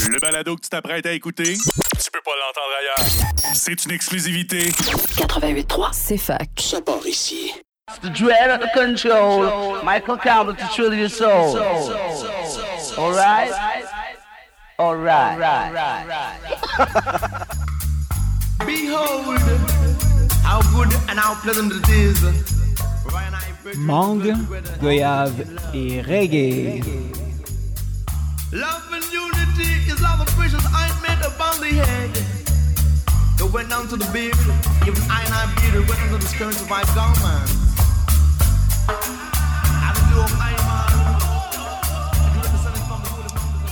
Le balado que tu t'apprêtes à écouter, tu peux pas l'entendre ailleurs. C'est une exclusivité. 88.3, c'est fac. Ça part ici. The dread of the control, Michael Campbell to truly your soul. All right? All right. Behold, how good and how pleasant it is. Mangue, goyave et reggae. Love and unity is love of precious ointment upon the head. It went down to the beard, even I and I beard, it went into the skirts of my garments. I do of I man. I do the sun from the holy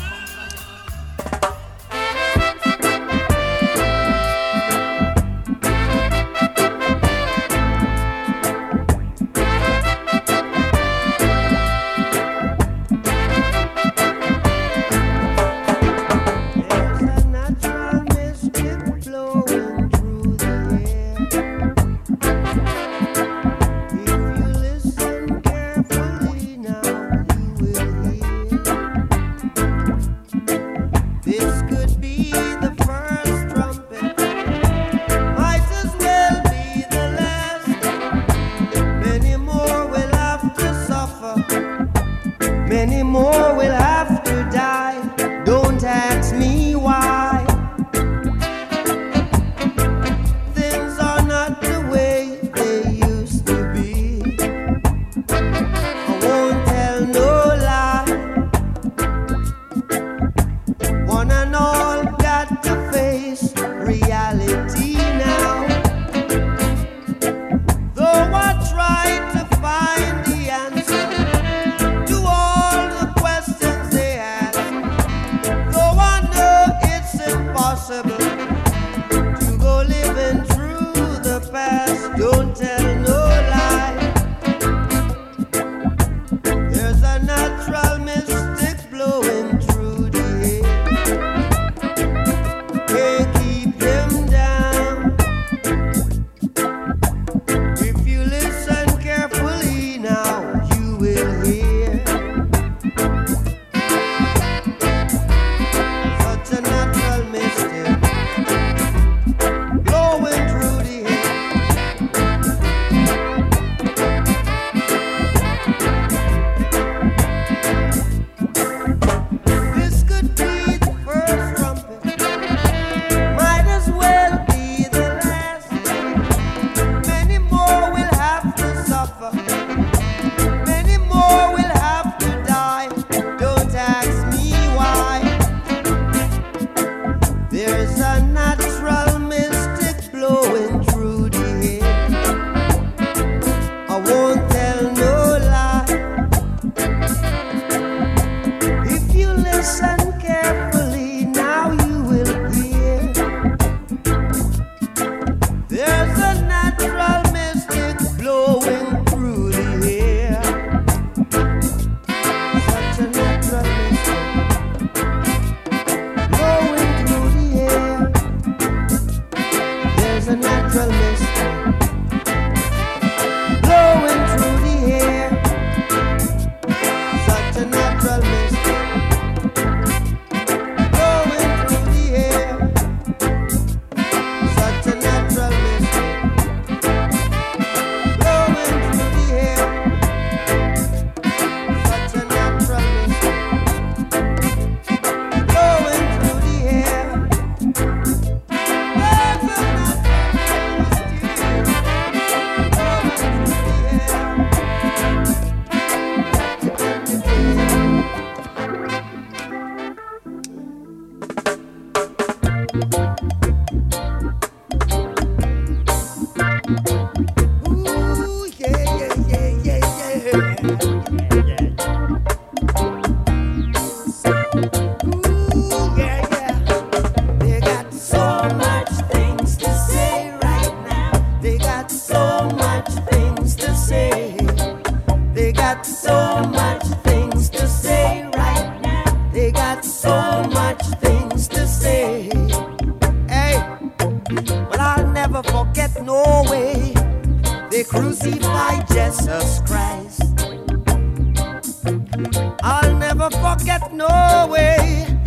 crucified Jesus Christ. I'll never forget, no way, they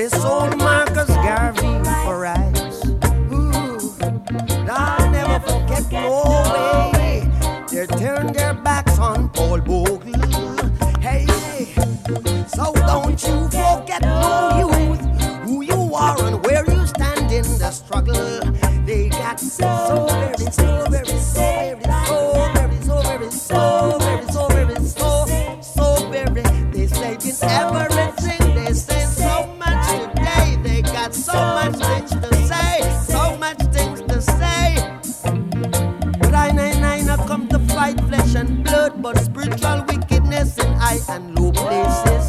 They sold Marcus Garvey for rice. Ooh, I'll never forget no way. They turned their backs on Paul Bogle. Hey, so don't you forget no youth, who you are and where you stand in the struggle. They got so very, so very, so very, so very, so very, so very, so very, so very. They say in everything, they say so much today. They got so much things to say, so much things to say. But I come to fight flesh and blood, but spiritual wickedness in high and low places.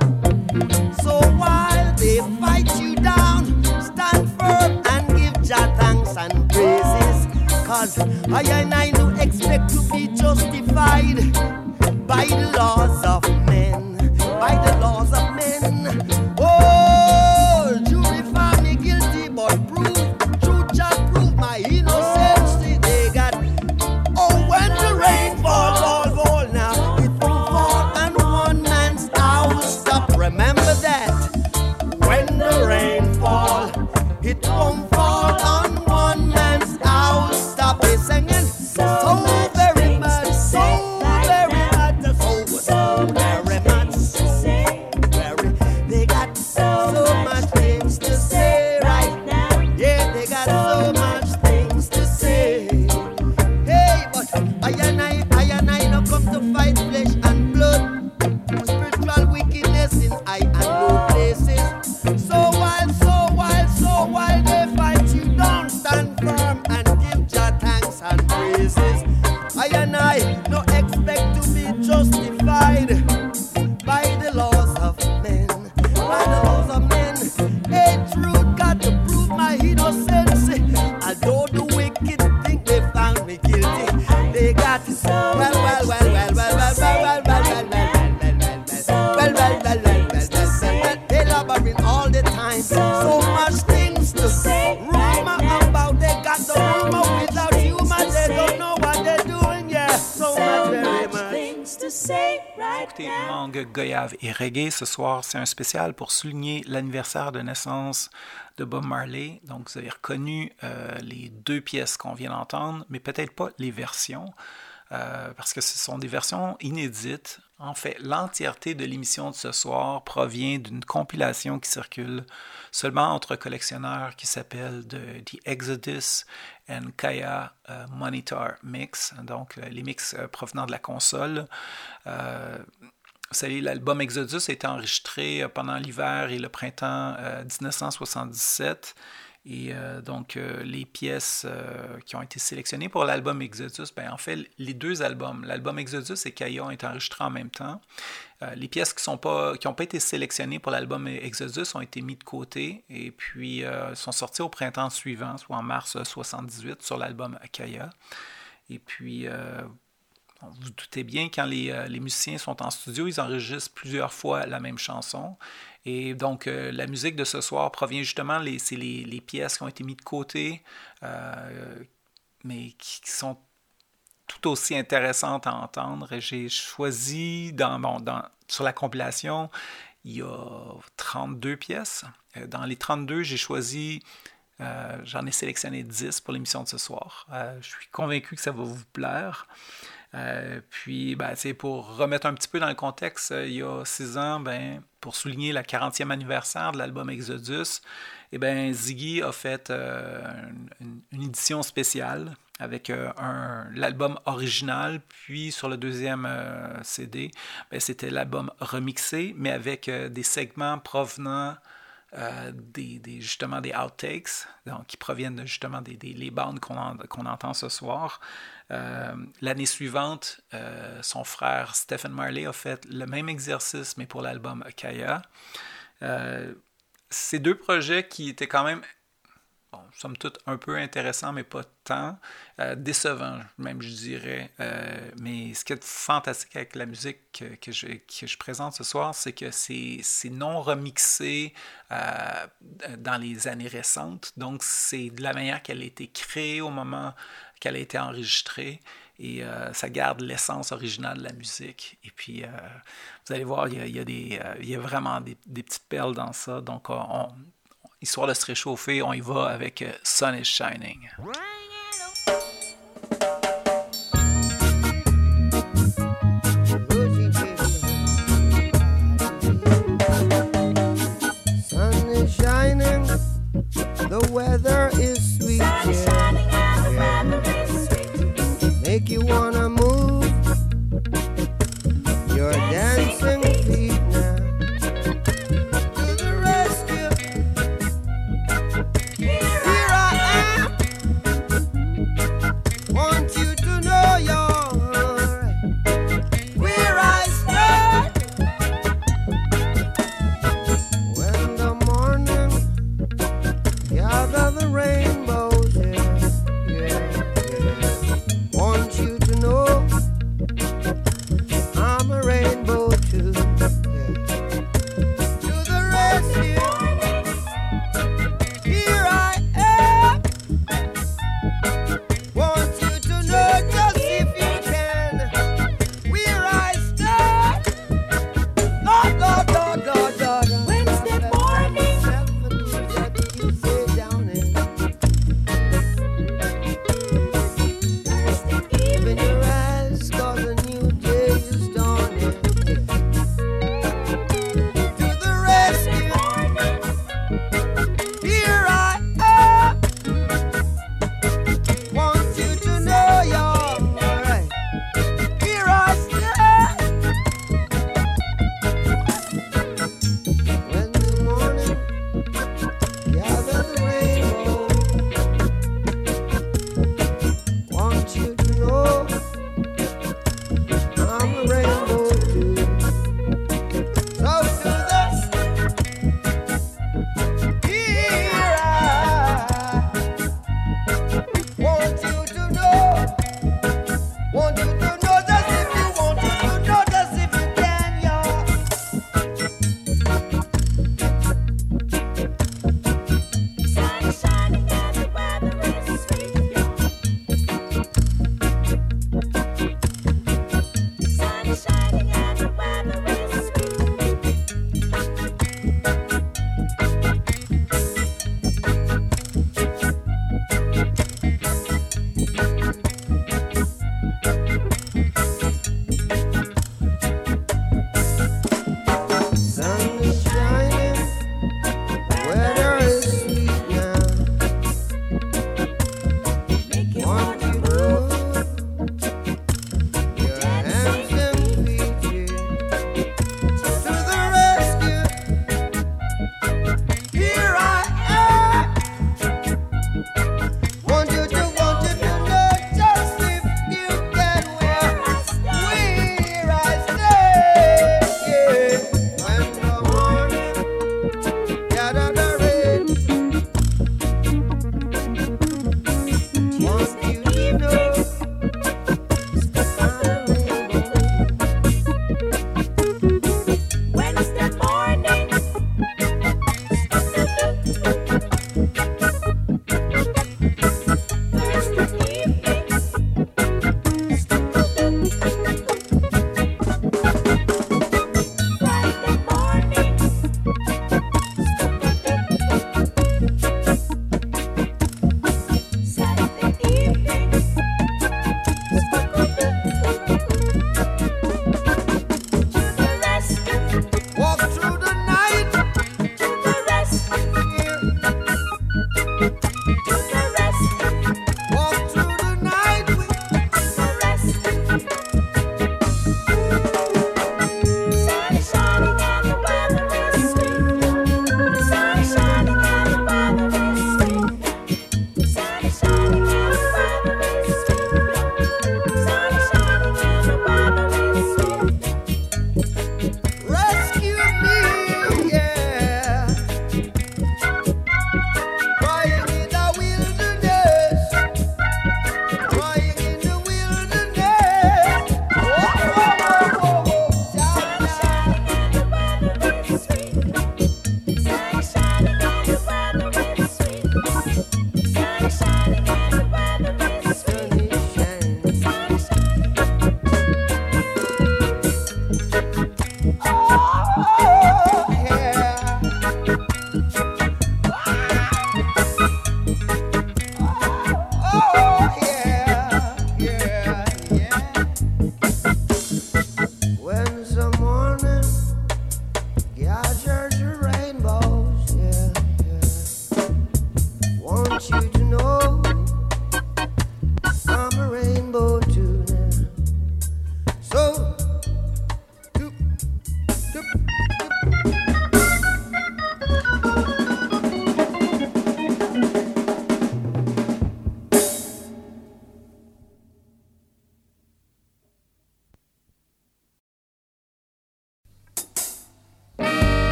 So while they fight you down, stand firm and give Jah thanks and praises. Cause I do expect to be justified by the laws of men, by the laws of men. Oh, jury found me guilty, but truth shall prove my innocence. They got, oh, when the rain falls, fall now, it won't fall on one man's house. Stop, remember that. When the rain falls, it won't fall on one man's house. Stop it singing so very much, so very much, so very much, very. They got so much things to say right now. Yeah, they got so much things to say. Hey, but I and I no come to fight flesh and blood, spiritual wickedness in high and low places. So while they fight you, don't stand firm and give Jah thanks and praises. I and I no expect to be justified by the laws of men, by the laws of men. Hey, truth got to prove my innocence. Although the wicked think they found me guilty, they got they laboring all the time. So much things to say. Rumor about they got the rumor without humor. They don't know what they're doing. Yeah, so much very much things to say right Écoutez, now. Mangue, Goyave et Reggae, ce soir, c'est un spécial pour souligner l'anniversaire de naissance de Bob Marley. Donc, vous avez reconnu les deux pièces qu'on vient d'entendre, mais peut-être pas les versions, parce que ce sont des versions inédites. En fait, l'entièreté de l'émission de ce soir provient d'une compilation qui circule seulement entre collectionneurs qui s'appelle The Exodus and Kaya Monitor Mix, donc les mix provenant de la console. Vous savez, l'album Exodus a été enregistré pendant l'hiver et le printemps 1977. Et donc, les pièces qui ont été sélectionnées pour l'album Exodus, ben, en fait, les deux albums, l'album Exodus et Kaya, ont été enregistrés en même temps. Les pièces qui n'ont pas été sélectionnées pour l'album Exodus ont été mises de côté et puis sont sorties au printemps suivant, soit en mars 1978, sur l'album Kaya. Et puis, vous vous doutez bien, quand les musiciens sont en studio, ils enregistrent plusieurs fois la même chanson. Et donc, la musique de ce soir provient justement, c'est les pièces qui ont été mises de côté, mais qui sont tout aussi intéressantes à entendre. Et j'ai choisi, sur la compilation, il y a 32 pièces. Dans les 32, j'ai choisi, j'en ai sélectionné 10 pour l'émission de ce soir. Je suis convaincu que ça va vous plaire. Puis, pour remettre un petit peu dans le contexte, il y a 6 ans, pour souligner le 40e anniversaire de l'album Exodus, Ziggy a fait une édition spéciale avec l'album original, puis sur le deuxième CD, c'était l'album remixé, mais avec des segments provenant justement des outtakes, donc qui proviennent justement les bandes qu'on entend ce soir. L'année suivante, son frère Stephen Marley a fait le même exercice, mais pour l'album Kaya. Ces deux projets qui étaient quand même bon, somme toute un peu intéressant, mais pas tant. Décevant, même, je dirais. Mais ce qui est fantastique avec la musique que je présente ce soir, c'est que c'est non remixé dans les années récentes. Donc, c'est de la manière qu'elle a été créée au moment qu'elle a été enregistrée. Et ça garde l'essence originale de la musique. Et puis, vous allez voir, il y a vraiment des petites perles dans ça. Donc, histoire de se réchauffer, on y va avec Sun is Shining. Sun is shining, the weather is sweet. Sun is shining and the weather is sweet. Make you wanna move your dancing feet now. To the rescue. Here I am. Want you to know you're right where I stand. When the morning gather the rain.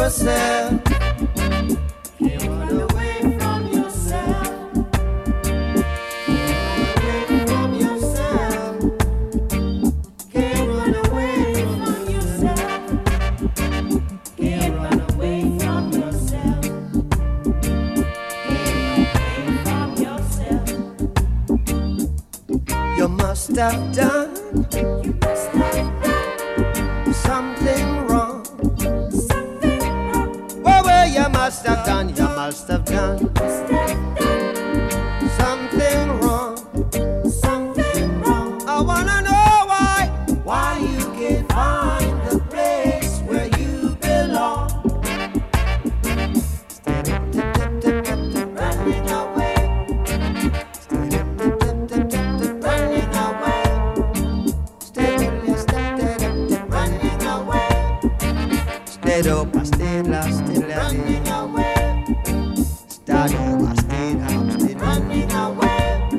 yourself. Can't run away from yourself. Can't run away from yourself. Can't run away from yourself. Can't run away from yourself. Can't run away from yourself. You must have done. You must have done something wrong. Something wrong. Well, you must have done. You must have done something wrong. Something wrong. I wanna know why. Why you can't find the place where you belong. Running away. Running away. Running away. Stayed up, I stayed lost, still running away. Stayed up, I stayed out, still running away.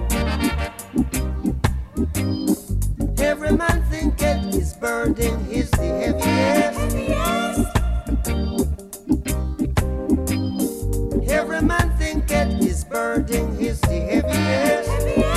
Every man thinketh his burden is the heaviest. Every man thinketh his burden is the heaviest.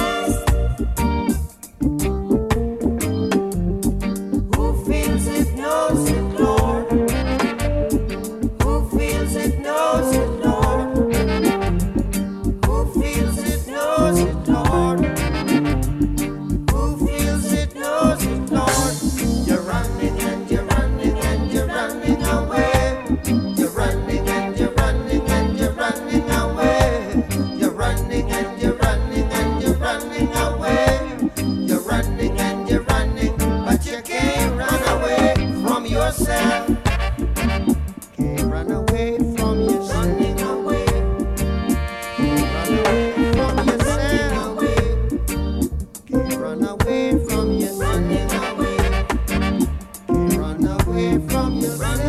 Who feels it knows it, Lord. Who feels it knows it, Lord. Who feels it knows it, Lord. Who feels it knows it, Lord. You're running and you're running and you're running away. You're running and you're running and you're running away. You're running and you're running and you're running away. You're running and you're running, but you can't run away from yourself. Can't run away from yourself. Running away. Can't run away from yourself. Can't run away from yourself. Running away. Can't run away from yourself.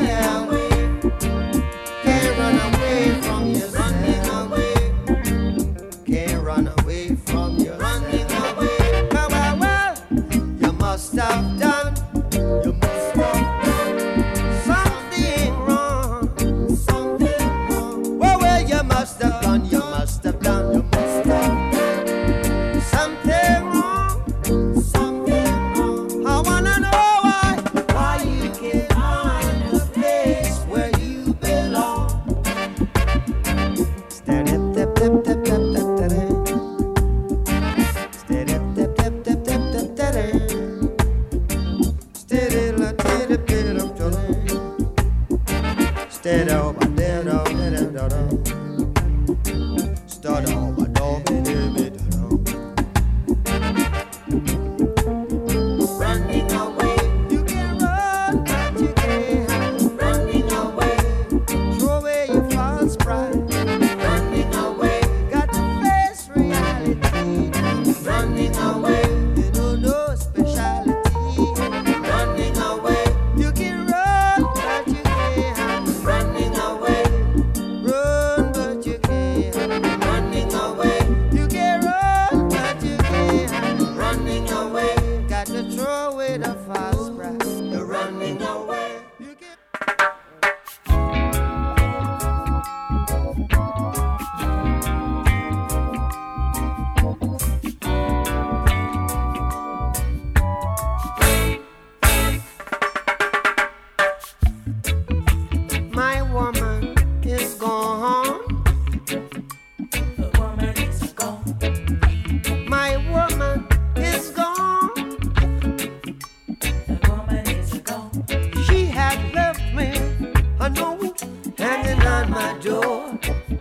Can't run away from yourself. Running away. Can't run away from yourself. Running away. Well, you must have done. You must have done something wrong. Something wrong. Well, you must have done. You must have done. You must have done something wrong. Something wrong. I wanna know why you can't find the place where you belong. Steady, tap, tap, tap, tap, tap, tap, tap. Steady, tap, tap, tap, tap, tap, tap, tap. Steady, la, titty, bitty, dum, dum, dum. Steady, oh, ba, da, da, da, da, da, da. Steady, oh, ba, da, bi, di, bi, da, da. Running away. You can run, but you can't hide. Running away. Throw away your false pride. Running away. Got to face reality. Running away. You know no speciality. Running away. You can run, but you can't hide. Running away. Run, but you can't hide. Running away. You can run, but you can't hide. Running away. Got to throw away the false pride. You're running away. You can. My woman is gone. My woman is gone. She had left me a note hanging on my door.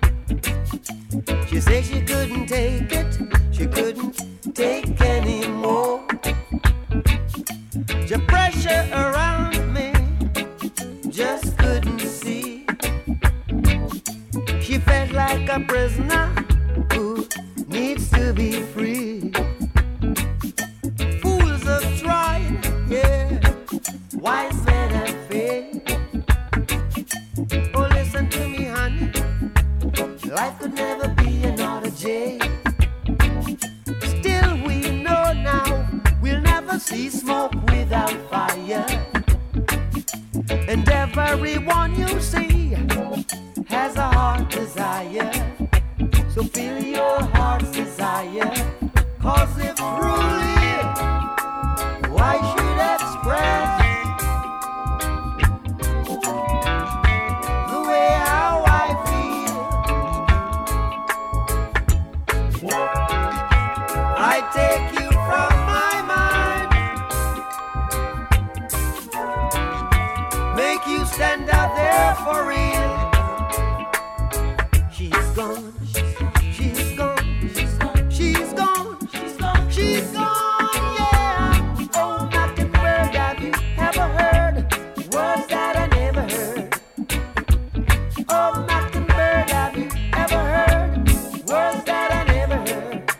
She said she couldn't take it. She couldn't take anymore. The pressure around me just couldn't see. She felt like a prisoner who needs to be free. Fools have tried, yeah, wise men have failed. Oh, listen to me, honey, life could never be another jail. Still we know now we'll never see smoke without fire. And everyone you see Oh, mockingbird, have you ever heard words that I never heard?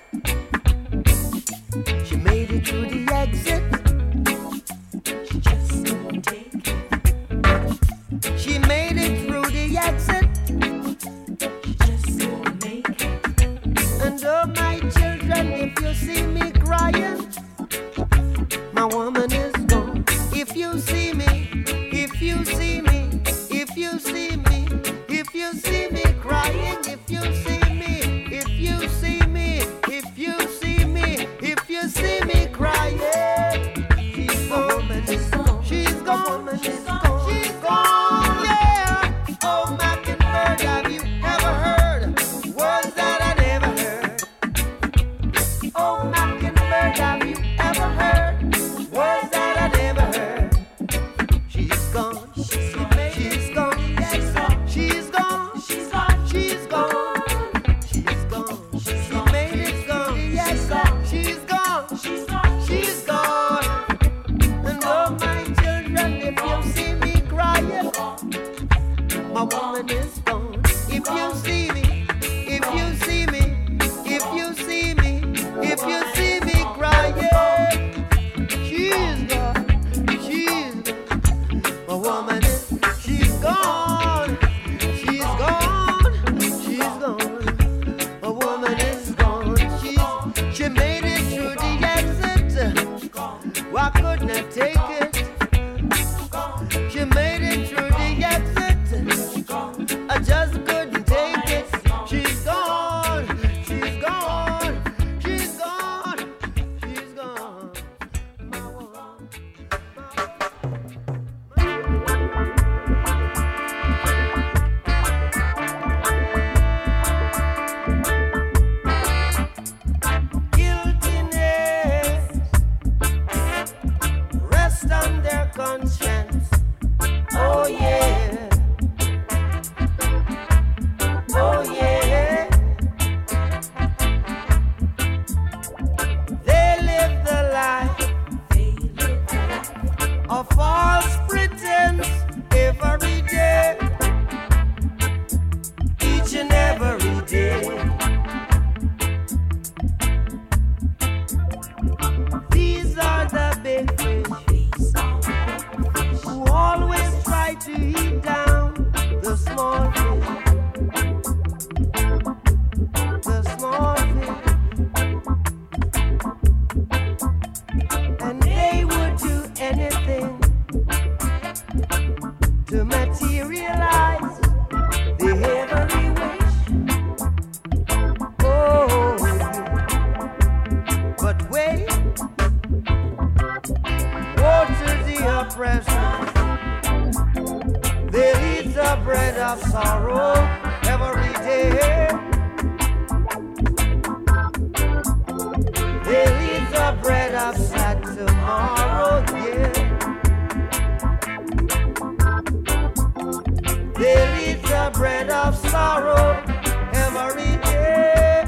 She made it through the exit. She just couldn't take it. She made it through the exit. She just couldn't make it. And oh, my children, if you see me crying, my woman is gone. If you see me, if you see me, if you see me, if you see me crying, if you see me, if you see me, if you see me, if you see me crying, she's gone, she's gone, she's gone, she's gone, she's gone, yeah. Oh, mockingbird, have you ever heard words that I never heard? Oh, mockingbird, have you ever heard words that I never heard? She's gone, she's gone, she's gone, she's gone, she's gone, she's gone, she's gone, she's gone, she's gone, made it gone, yes, she's gone, she's gone, she's gone. And oh, my children, if you see me crying, my woman is gone. If you see me, if you see me, if you see me, if you see me crying, she's gone, she's gone. My woman is, she's gone, she's gone, she's gone. My woman is gone. She made it through the exit. Why couldn't I take it? She made it through the exit. I just couldn't take it. She's gone, she's gone, she's gone, she's gone. My woman. Guiltiness rest on their conscience. Oh yeah, oh yeah. They live the life of false pretense every day, each and every day. These are the big fish who always try to eat down the small fish. The small fish. And they would do anything to materialize the heavenly wish. Oh, but wait, woe to the oppressor. They eat the bread of sorrow every day. They eat the bread of sad tomorrow, yeah. They eat the bread of sorrow every day.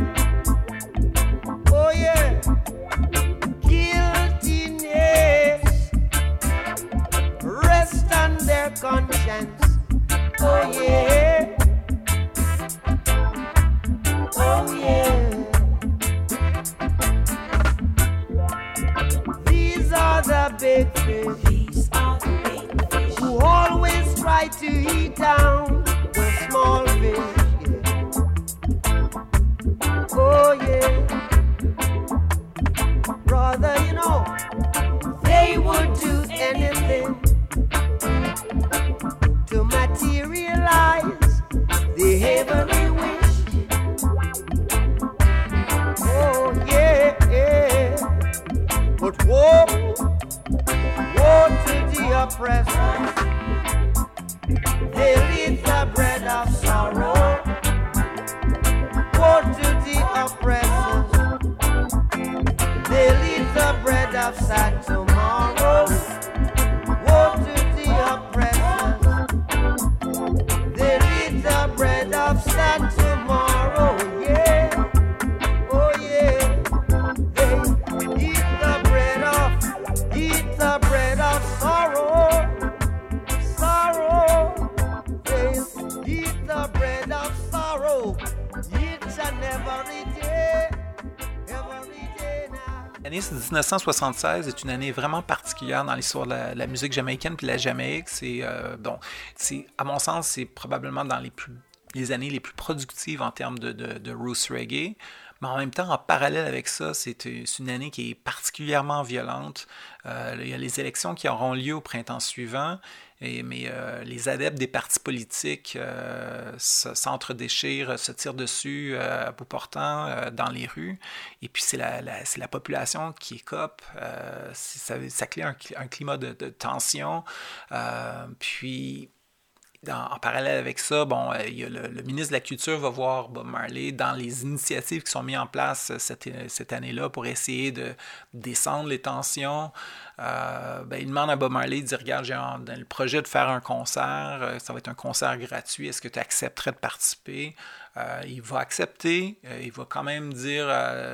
Oh yeah. Guiltiness rest on their conscience. Oh yeah. Oh yeah. These are the big fish who always try to eat down the small fish. Yeah. Oh yeah. Brother, you know, they would do anything to materialize the heavenly wish. Oh yeah, yeah. But woe, woe to the oppressors. They'll eat the bread of sorrow. Woe to the oppressors. They'll eat the bread of sad tomorrow. Woe to the oppressors. They'll eat the bread of sad tomorrow. Yeah. Oh yeah. They eat the bread of sorrow. Sorrow. They eat the bread bread of sorrow. Each and every day now. L'année 1976 est une année vraiment particulière dans l'histoire de la musique jamaïcaine puis de la Jamaïque. C'est, à mon sens, c'est probablement dans les années les plus productives en termes de roots reggae. Mais en même temps, en parallèle avec ça, c'est une année qui est particulièrement violente. Il y a les élections qui auront lieu au printemps suivant, mais les adeptes des partis politiques s'entre-déchirent, se tirent dessus à bout portant dans les rues. Et puis c'est la population qui écope. Ça crée un climat de tension. Puis... En parallèle avec ça, il y a le ministre de la Culture va voir Bob Marley dans les initiatives qui sont mises en place cette année-là pour essayer de descendre les tensions. Il demande à Bob Marley, il dit « Regarde, j'ai dans le projet de faire un concert, ça va être un concert gratuit, est-ce que tu accepterais de participer? » Il va accepter, il va quand même dire...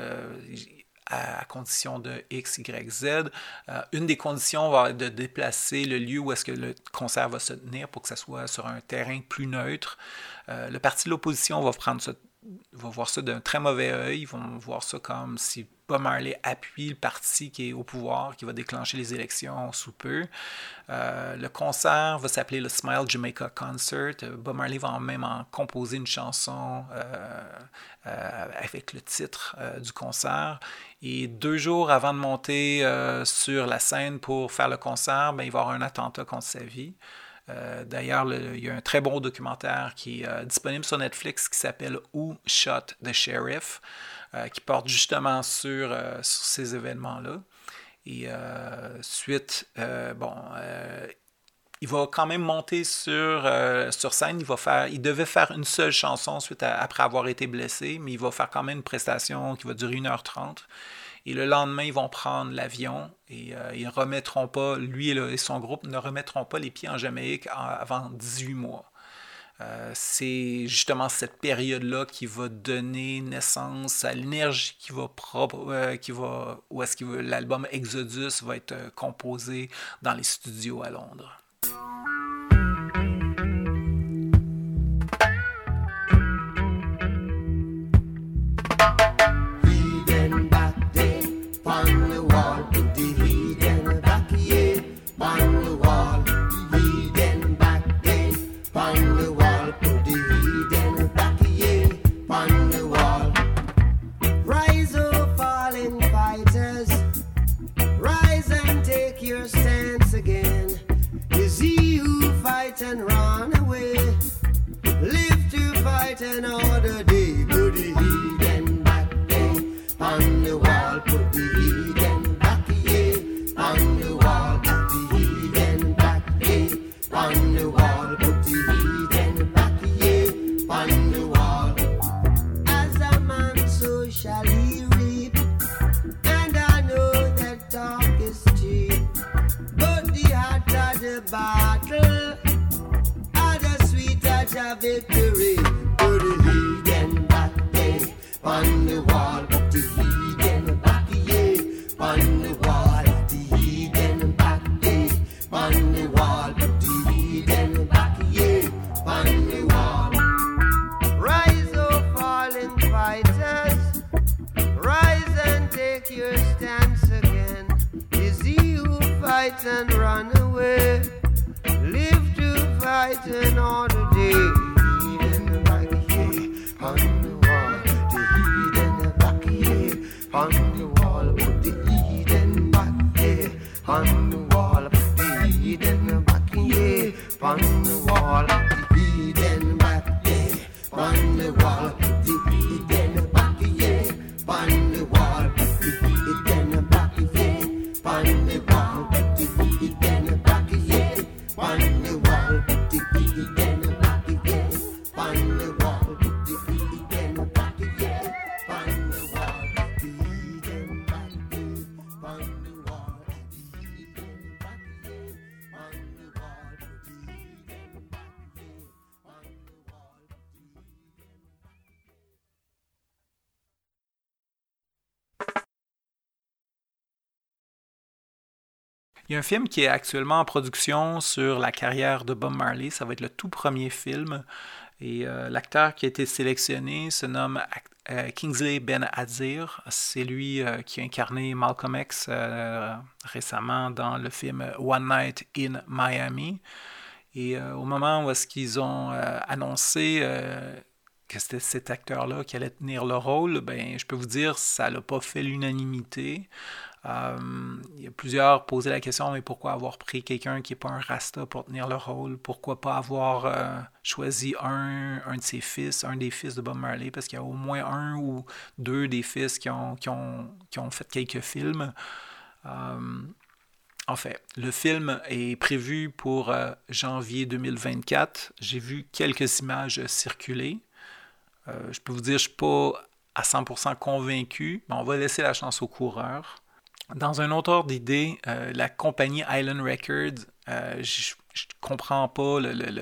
à condition de X, Y, Z. Une des conditions va être de déplacer le lieu où est-ce que le concert va se tenir pour que ça soit sur un terrain plus neutre. Le parti de l'opposition va voir ça d'un très mauvais œil. Ils vont voir ça comme si Bob Marley appuie le parti qui est au pouvoir, qui va déclencher les élections sous peu. Le concert va s'appeler le Smile Jamaica Concert. Bob Marley va même en composer une chanson avec le titre du concert. Et 2 jours avant de monter sur la scène pour faire le concert, il va y avoir un attentat contre sa vie. D'ailleurs, il y a un très bon documentaire qui est disponible sur Netflix qui s'appelle Who Shot the Sheriff, qui porte justement sur ces événements-là. Et il va quand même monter sur scène. Il devait faire une seule chanson après avoir été blessé, mais il va faire quand même une prestation qui va durer 1h30. Et le lendemain, ils vont prendre l'avion et ils remettront pas, lui et son groupe ne remettront pas les pieds en Jamaïque avant 18 mois. C'est justement cette période-là qui va donner naissance à l'énergie où est-ce que l'album Exodus va être composé dans les studios à Londres. And run away, live to fight another day. Put the heathen back there on the wall. Put the heathen back here on the wall. Put the heathen back there on the wall. Put the heathen back here on the wall. As a man, so shall he reap. And I know that talk is cheap, but the hotter the battle, a victory. Put the heathen back there on the wall. Put the heathen back here on the wall. The heathen back there on the wall. Put the heathen back here on the wall. Rise, oh fallen fighters, rise and take your stance again. Is he who fights and run away? Live to fight another day. Heathen back here on the wall. The heathen back here on the wall. Put the heathen back here on the wall. Put the heathen back here on the wall. The heathen back here on the wall. The heathen back here on the wall. The heathen back here on the wall. The heathen back here on the wall. The heathen back here on the wall. The heathen back here on the wall. The heathen back here on the wall. The heathen back here on the wall. The heathen back here on the wall. Il y a un film qui est actuellement en production sur la carrière de Bob Marley. Ça va être le tout premier film. Et l'acteur qui a été sélectionné se nomme Kingsley Ben-Adir. C'est lui qui a incarné Malcolm X récemment dans le film One Night in Miami. Et au moment où est-ce qu'ils ont annoncé que c'était cet acteur-là qui allait tenir le rôle, ben, je peux vous dire, ça n'a pas fait l'unanimité. Il y a plusieurs posaient la question, mais pourquoi avoir pris quelqu'un qui n'est pas un Rasta pour tenir le rôle? Pourquoi pas avoir choisi un de ses fils, un des fils de Bob Marley? Parce qu'il y a au moins un ou deux des fils qui ont fait quelques films. En fait, le film est prévu pour janvier 2024. J'ai vu quelques images circuler. Je peux vous dire, je ne suis pas à 100% convaincu, mais on va laisser la chance aux coureurs. Dans un autre ordre d'idée, la compagnie Island Records, je ne comprends pas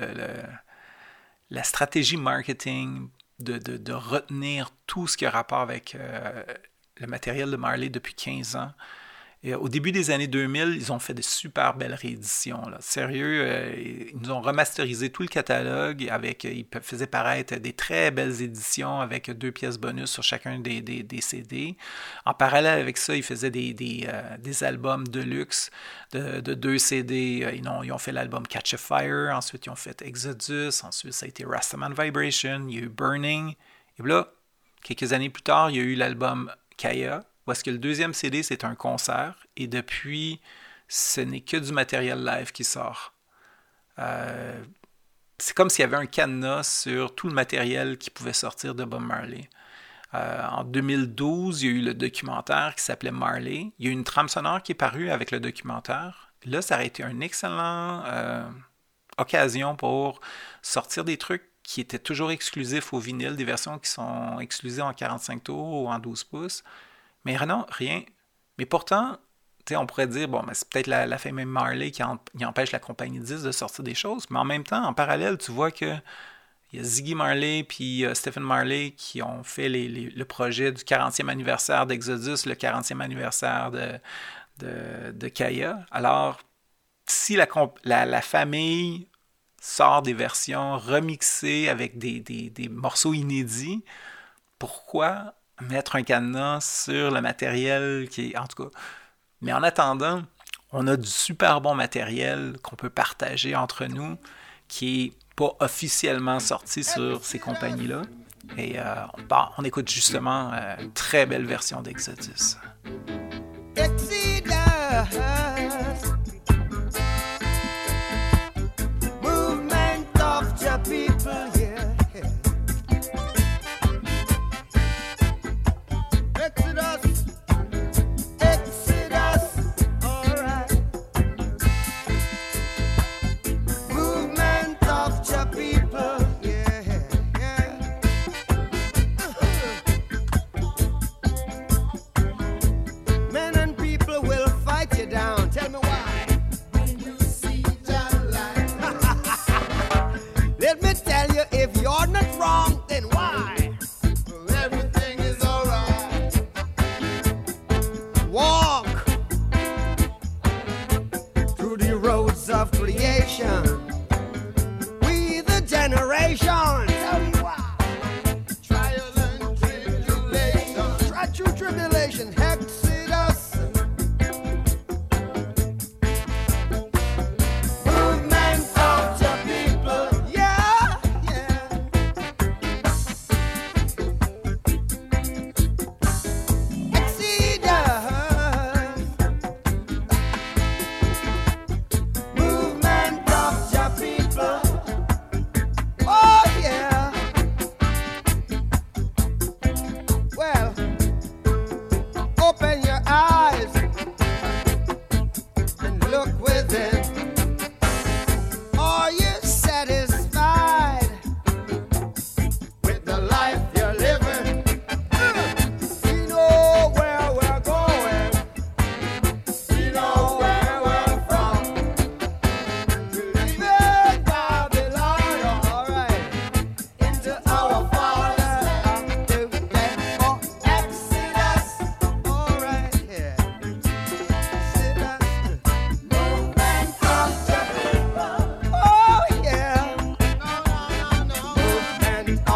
la stratégie marketing de retenir tout ce qui a rapport avec le matériel de Marley depuis 15 ans. Et au début des années 2000, ils ont fait de super belles rééditions. Là. Sérieux, ils nous ont remasterisé tout le catalogue. Ils faisaient paraître des très belles éditions avec 2 pièces bonus sur chacun des CD. En parallèle avec ça, ils faisaient des albums de luxe de 2 CD. Ils ont fait l'album Catch a Fire, ensuite ils ont fait Exodus, ensuite ça a été Rastaman Vibration, il y a eu Burning. Et là, quelques années plus tard, il y a eu l'album Kaya, où est-ce que le 2e CD, c'est un concert, et depuis, ce n'est que du matériel live qui sort. C'est comme s'il y avait un cadenas sur tout le matériel qui pouvait sortir de Bob Marley. En 2012, il y a eu le documentaire qui s'appelait Marley. Il y a eu une trame sonore qui est parue avec le documentaire. Là, ça aurait été une excellente occasion pour sortir des trucs qui étaient toujours exclusifs au vinyle, des versions qui sont exclusives en 45 tours ou en 12 pouces. Mais non, rien. Mais pourtant, on pourrait dire, bon, c'est peut-être la famille Marley qui empêche la compagnie 10 de sortir des choses. Mais en même temps, en parallèle, tu vois que il y a Ziggy Marley puis Stephen Marley qui ont fait le projet du 40e anniversaire d'Exodus, le 40e anniversaire de Kaya. Alors, si la famille sort des versions remixées avec des morceaux inédits, pourquoi mettre un cadenas sur le matériel qui est... En tout cas. Mais en attendant, on a du super bon matériel qu'on peut partager entre nous, qui n'est pas officiellement sorti sur ces compagnies-là. Et on écoute justement une très belle version d'Exodus. Exodus, movement of the people, yeah. Exodus, alright. Movement of the people, yeah, yeah. Men and people will fight you down. Tell me why.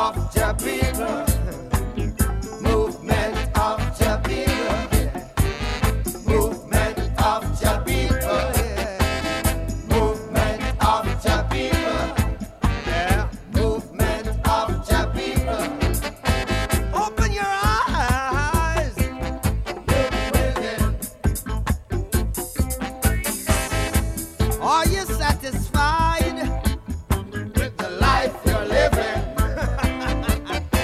of the people. Movement of the people. Movement of the people. Movement of the people. Yeah. Movement of the people. Open your eyes. Look within. Are you satisfied with the life you're living?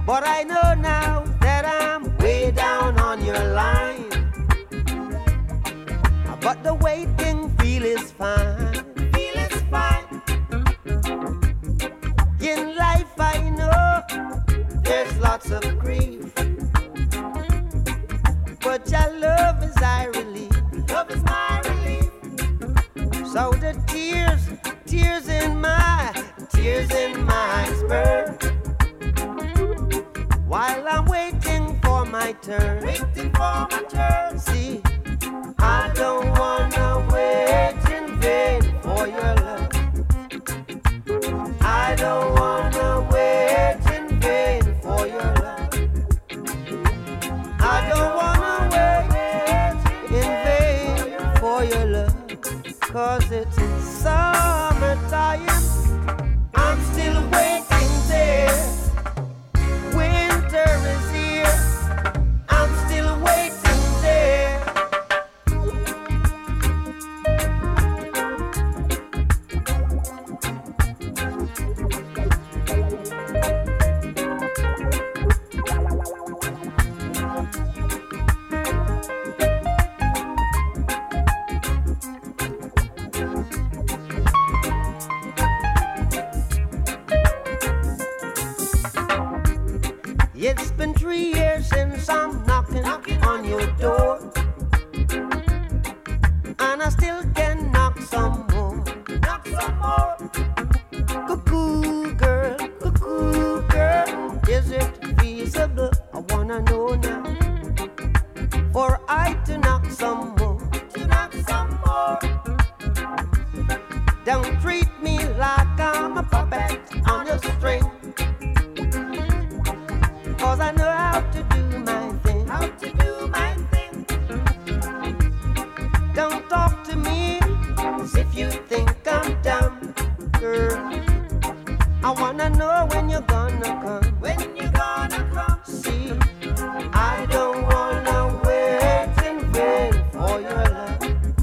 But I know now that I'm way down on your line. But the waiting feel is fine. Feel is fine. In life I know there's lots of grief, but your love is my relief. Love is my relief. So the tears in my spur, while I'm waiting for my turn. Waiting for my turn. See, I don't wanna wait in vain for your love. I don't wanna wait in vain for your love. I don't wanna wait in vain for your love. 'Cause it's summertime, I'm still waiting there. Winter is here, I'm still waiting there. It's been 3 years since I'm knocking on your door, and I still can knock some more. Knock some more. Cuckoo girl, is it feasible? I wanna know now, for I to knock some more. To knock some more. Don't treat me like I'm a puppet on a string, 'cause I know how to do my thing. How to do my thing. Don't talk to me as if you think I'm dumb, girl. I wanna know when you're gonna come. When you're gonna come. See, I don't wanna wait in vain for your love.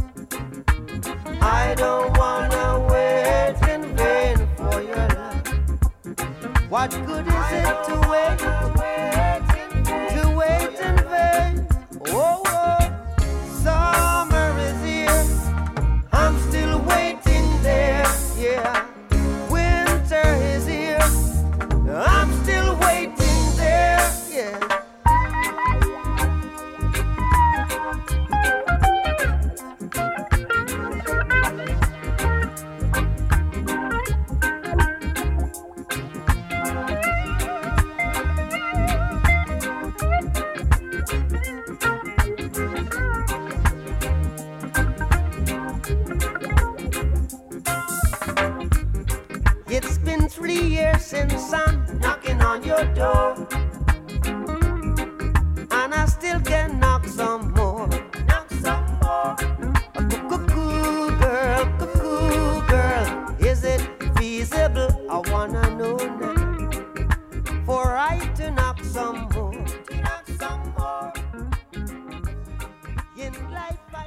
I don't wanna wait in vain for your love. What good is it to wait? To wait in vain. Oh, oh, summer is here, I'm still waiting there. Yeah, winter is here, I'm still waiting there. Yeah. It's been 3 years since I'm knocking on your door, and I still can knock some more. Knock some more. Cuckoo girl, is it feasible? I wanna know now, for I to knock some more. To knock some more. In life I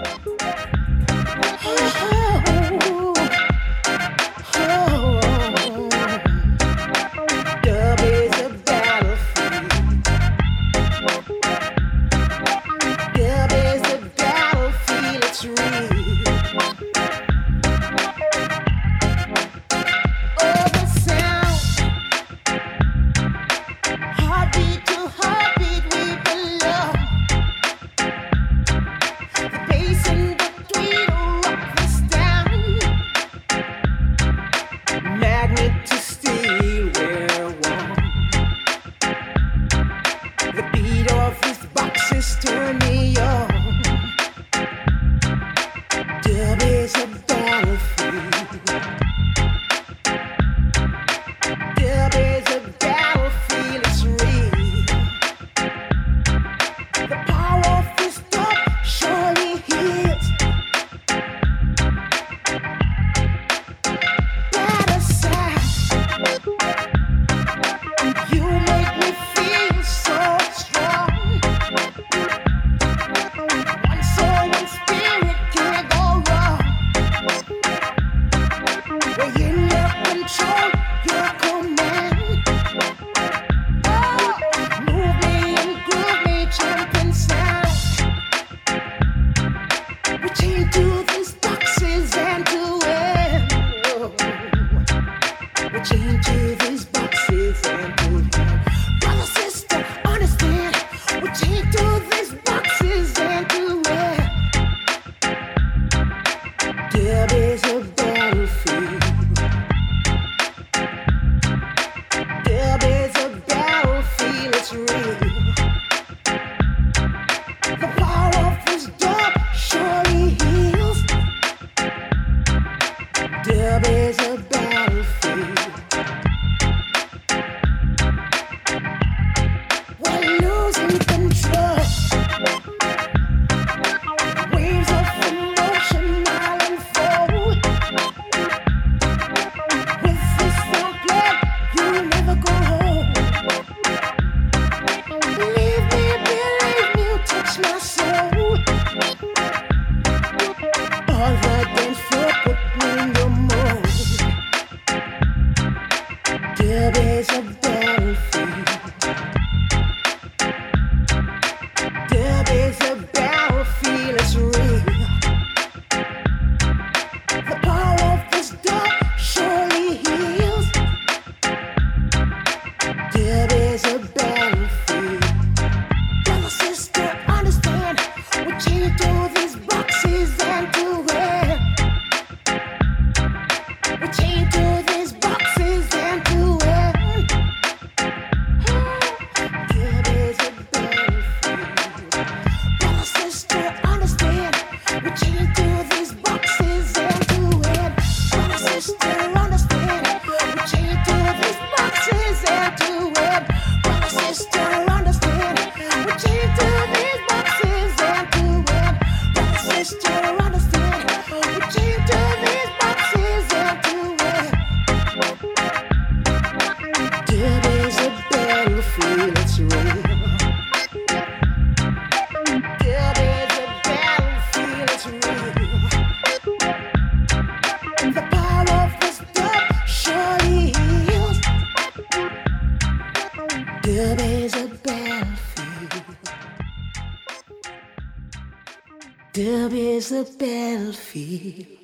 Dub is a battlefield. Dub is a battlefield, it's real. Oh, the sound, heartbeat to heartbeat, we belong. The bass in between, rock the style. Dub is a battlefield. Brother, sister, understand. We can't do these boxes and do it. We can't do these boxes and do it. Dub is a battlefield. Brother, sister, understand. We can't do these boxes and do it. Brother, sister, understand. We can't do these boxes and do it. Brother, sister, understand. We can't do these boxes and do it. Brother, sister, understand. We can't do these boxes and do it. Dub is a battlefield, it's real. Dub is a battlefield, it's real. The power of this dub surely heals. Dub is a battlefield. Dub is a battlefield.